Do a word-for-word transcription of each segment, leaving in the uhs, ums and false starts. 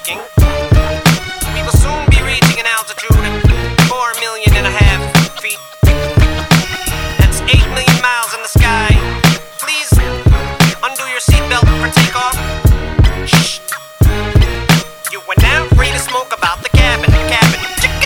speaking. We will soon be reaching an altitude of four million and a half feet. That's eight million miles in the sky. Please undo your seatbelt for takeoff. Shh. You are now free to smoke about the cabin. The cabin.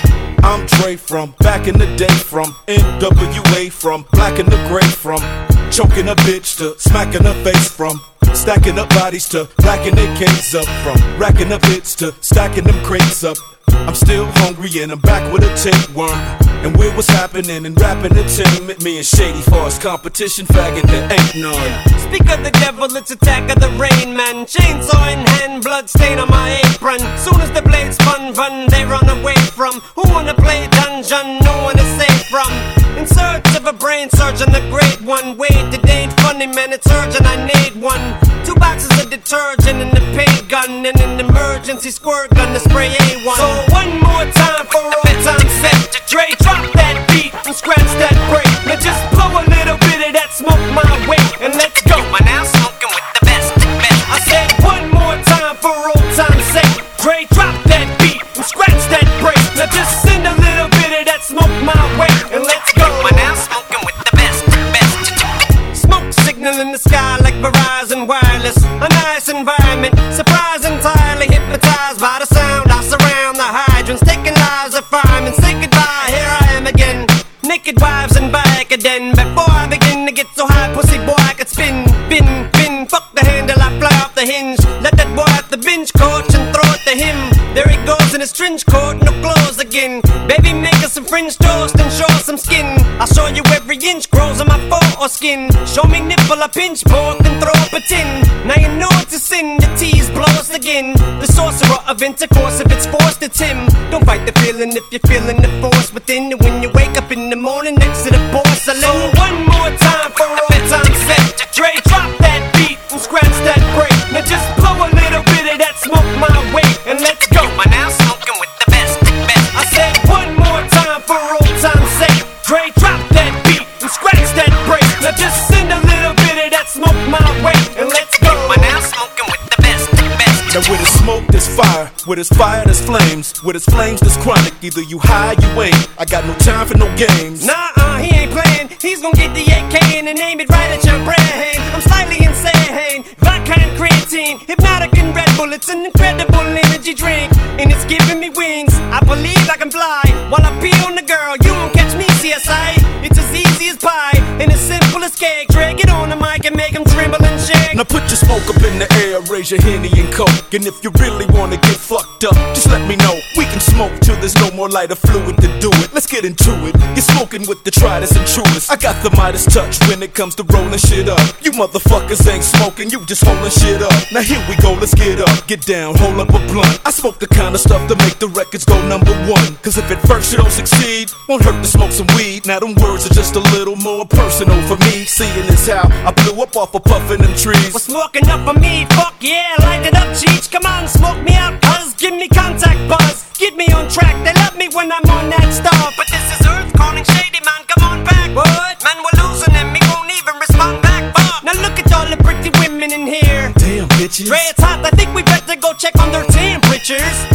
I'm Dre from back in the day, from N W A, from black and the gray, from choking a bitch to smacking her face, from stacking up bodies to racking their cans up, from racking up hits to stacking them crates up. I'm still hungry and I'm back with a tapeworm. And with what's happening in rap entertainment, me and Shady Far's competition, faggot, there ain't none. Speak of the devil, it's attack of the rain man. Chainsaw in hand, blood stain on my apron. Soon as the blades spun, run, they run away from. Who wanna play dungeon? No one is safe from. In search of a brain surgeon, the great one. Wait, it ain't funny, man, it's urgent, I need one. Two boxes of detergent and a paint gun, and an emergency squirt gun to spray A one. So one more time for old time's sake. Dre, drop that beat and scratch that break. Now just blow a little bit of that smoke my way, and let's go. You are now smoking with the best, best. I said one more time for old time's sake. Dre, drop that beat and scratch that break. Now just send a little bit of that smoke my way, and let's go. You are now smoking with the best, best. Smoke signal in the sky like Verizon Wireless. A nice environment, surprised entirely hypnotized by the sound. I surround the hydrants, taking lives of firemen. Say goodbye, here I am again. Naked wives and back again. Before I begin to get so high, pussy boy, I could spin, bin, bin. Fuck the handle, I fly off the hinge. Let that boy at the bench coach and throw it to him. There he goes in his trench coat, no clothes again. Baby, make us some French toast and show us some skin. I'll show you every inch grows on my foreskin. Show me nipple, I pinch both and throw up a tin. Now you know it's a sin, the tease blow us again. The sorcerer of intercourse, if it's forced, it's him. Don't fight the feeling if you're feeling the force within. And when you wake up in the morning next to the porcelain. So one more time for old time's sake. Dre, drop that beat and scratch that break. Now just blow a little bit of that smoke my way, and let's go. You are now smoking with the best, best. I said one more time for old time's sake. Dre, drop that beat and scratch that break. Now just send a little bit of that smoke my way, and let's go. You are now smoking with the best, best. Now with his smoke there's fire, with his fire there's flames, with his flames there's chronic. Either you high, you ain't. I got no time for no games. Nah-uh, he ain't playing. He's gonna get the A K and aim it right at your brain. I'm slightly insane. Vodka and creatine, hypnotic and Red Bull. It's an incredible energy drink, and it's giving me wings. I believe I can fly while I pee on the girl. You won't catch me, C S I. It's as easy as pie and as simple as cake. Drag it on the mic and make him tremble and shake. Now put your smoke up in the air, raise your Henny and Coke. And if you really wanna get fucked up, just let me know. We can smoke till there's no more lighter fluid to do it. Let's get into it. You're smoking with the tritest and truest. I got the Midas touch when it comes to rolling shit up. You motherfuckers ain't smoking, you just holding shit up. Now here we go, let's get up, get down, hold up a blunt. I smoke the kind of stuff to make the records go number one. Cause if at first you don't succeed, won't hurt to smoke some weed. Now them words are just a little more personal for me. Seeing as how I blew up off of puffing them trees. Well, smoking up for me, fuck yeah, light it up, Cheech. Come on, smoke me out, cuz give me contact buzz. Get me on track, they love me when I'm on that stuff. But this is Earth calling Shady, man, come on back. What? Man, we're losing him, he won't even respond back, fuck. Now look at all the pretty women in here. Damn, bitches. Dre, it's hot, I think we better go check on their temperatures.